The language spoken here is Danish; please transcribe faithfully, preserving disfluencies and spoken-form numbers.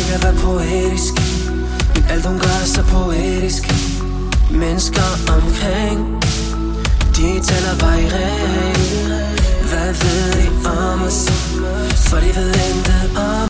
kan være poetisk, men alt hun gør er så poetisk. Mennesker omkring